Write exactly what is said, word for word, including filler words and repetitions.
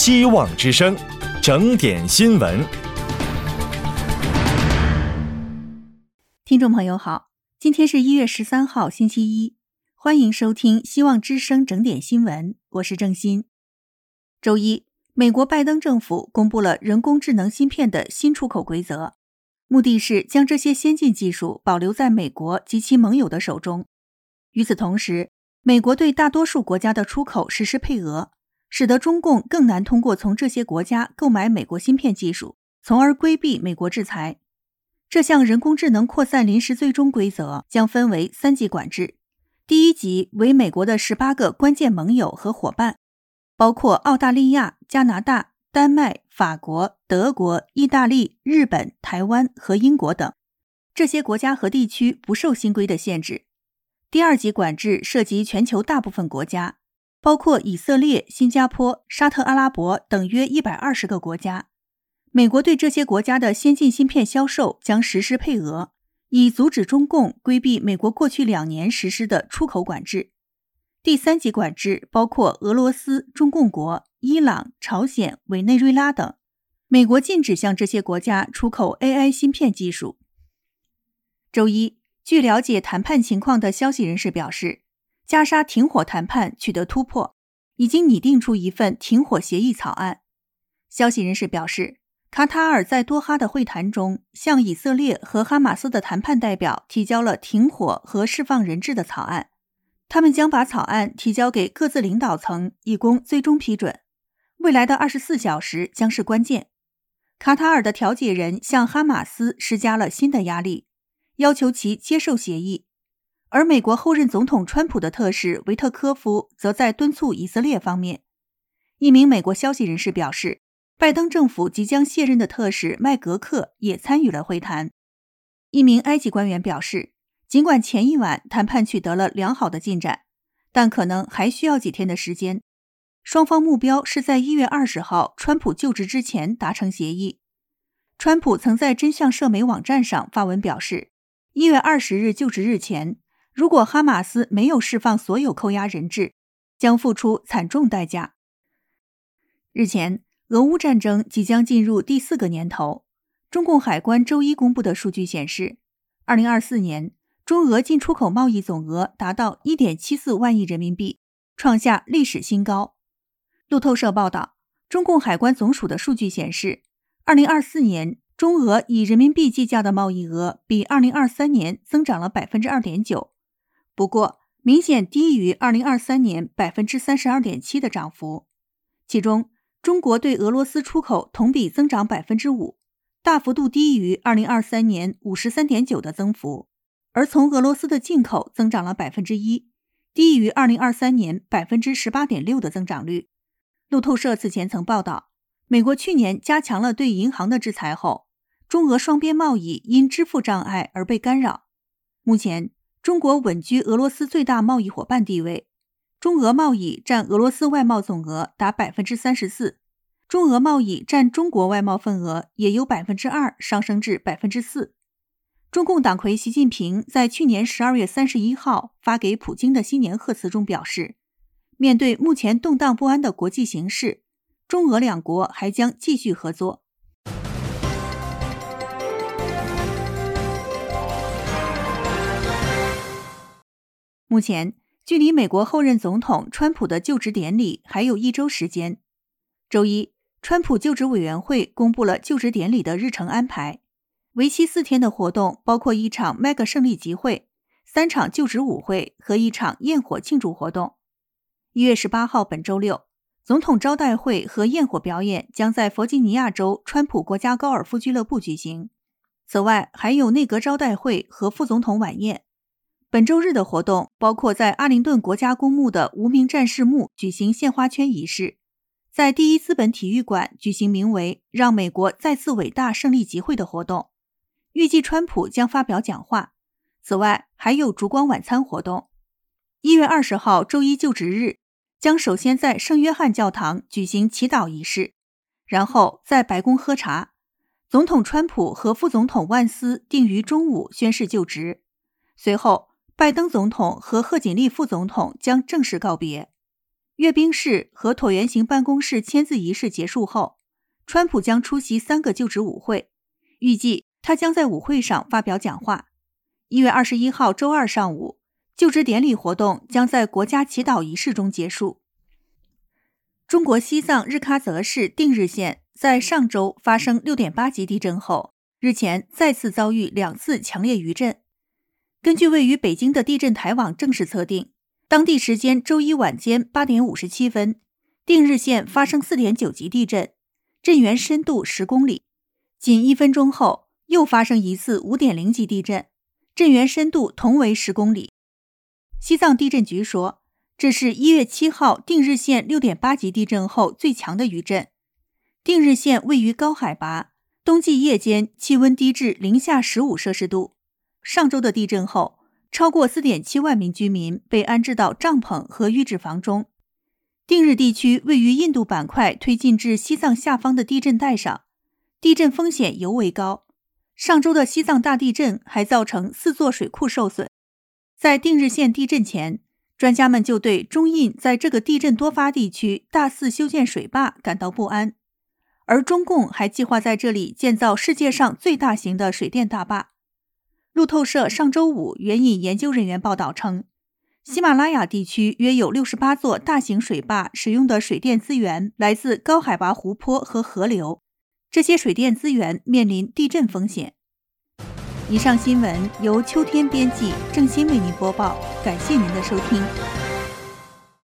希望之声，整点新闻。 听众朋友好，今天是一月十三号星期一，欢迎收听希望之声整点新闻，我是郑欣。周一，美国拜登政府公布了人工智能芯片的新出口规则，目的是将这些先进技术保留在美国及其盟友的手中。与此同时，美国对大多数国家的出口实施配额，使得中共更难通过从这些国家购买美国芯片技术，从而规避美国制裁。这项人工智能扩散临时最终规则将分为三级管制，第一级为美国的十八个关键盟友和伙伴，包括澳大利亚、加拿大、丹麦、法国、德国、意大利、日本、台湾和英国等，这些国家和地区不受新规的限制。第二级管制涉及全球大部分国家，包括以色列、新加坡、沙特阿拉伯等约一百二十个国家。美国对这些国家的先进芯片销售将实施配额，以阻止中共规避美国过去两年实施的出口管制。第三级管制包括俄罗斯、中共国、伊朗、朝鲜、委内瑞拉等，美国禁止向这些国家出口 A I 芯片技术。周一，据了解谈判情况的消息人士表示，加沙停火谈判取得突破，已经拟定出一份停火协议草案。消息人士表示，卡塔尔在多哈的会谈中向以色列和哈马斯的谈判代表提交了停火和释放人质的草案，他们将把草案提交给各自领导层以供最终批准。未来的二十四小时将是关键。卡塔尔的调解人向哈马斯施加了新的压力，要求其接受协议，而美国后任总统川普的特使维特科夫则在敦促以色列方面。一名美国消息人士表示，拜登政府即将卸任的特使麦格克也参与了会谈。一名埃及官员表示，尽管前一晚谈判取得了良好的进展，但可能还需要几天的时间。双方目标是在一月二十号川普就职之前达成协议。川普曾在真相社媒网站上发文表示，一月二十日就职日前，如果哈马斯没有释放所有扣押人质，将付出惨重代价。日前，俄乌战争即将进入第四个年头，中共海关周一公布的数据显示，二零二四年中俄进出口贸易总额达到 一点七四万亿人民币，创下历史新高。路透社报道，中共海关总署的数据显示，二零二四年中俄以人民币计价的贸易额比二零二三年增长了 百分之二点九， 不过明显低于二零二三年 百分之三十二点七 的涨幅。其中中国对俄罗斯出口同比增长 百分之五， 大幅度低于二零二三年 五十三点九 的增幅，而从俄罗斯的进口增长了 百分之一， 低于二零二三年 百分之十八点六 的增长率。路透社此前曾报道，美国去年加强了对银行的制裁后，中俄双边贸易因支付障碍而被干扰。目前，中国稳居俄罗斯最大贸易伙伴地位，中俄贸易占俄罗斯外贸总额达 百分之三十四， 中俄贸易占中国外贸份额也由 百分之二 上升至 百分之四。 中共党魁习近平在去年十二月三十一号发给普京的新年贺词中表示，面对目前动荡不安的国际形势，中俄两国还将继续合作。目前，距离美国后任总统川普的就职典礼还有一周时间。周一，川普就职委员会公布了就职典礼的日程安排，为期四天的活动包括一场 mega 胜利集会、三场就职舞会和一场焰火庆祝活动。一月十八号本周六，总统招待会和焰火表演将在弗吉尼亚州川普国家高尔夫俱乐部举行。此外，还有内阁招待会和副总统晚宴。本周日的活动包括在阿灵顿国家公墓的无名战士墓举行献花圈仪式，在第一资本体育馆举行名为“让美国再次伟大”胜利集会的活动，预计川普将发表讲话。此外，还有烛光晚餐活动。一月二十号周一就职日，将首先在圣约翰教堂举行祈祷仪式，然后在白宫喝茶。总统川普和副总统万斯定于中午宣誓就职，随后拜登总统和贺锦丽副总统将正式告别。 阅兵式和椭圆形办公室签字仪式结束后，川普将出席三个就职舞会，预计他将在舞会上发表讲话。一月二十一号周二上午，就职典礼活动将在国家祈祷仪式中结束。中国西藏日喀则市定日县在上周发生 六点八 级地震后，日前再次遭遇两次强烈余震。根据位于北京的地震台网正式测定，当地时间周一晚间八点五十七分，定日县发生 四点九 级地震，震源深度十公里。仅一分钟后，又发生一次 五点零 级地震，震源深度同为十公里。西藏地震局说，这是一月七号定日县 六点八 级地震后最强的余震。定日县位于高海拔，冬季夜间气温低至零下十五摄氏度。上周的地震后，超过 四点七 万名居民被安置到帐篷和预制房中。定日地区位于印度板块推进至西藏下方的地震带上，地震风险尤为高。上周的西藏大地震还造成四座水库受损。在定日县地震前，专家们就对中印在这个地震多发地区大肆修建水坝感到不安，而中共还计划在这里建造世界上最大型的水电大坝。路透社上周五援引研究人员报道称，喜马拉雅地区约有六十八座大型水坝使用的水电资源来自高海拔湖泊和河流，这些水电资源面临地震风险。以上新闻由秋天编辑，郑欣为您播报，感谢您的收听。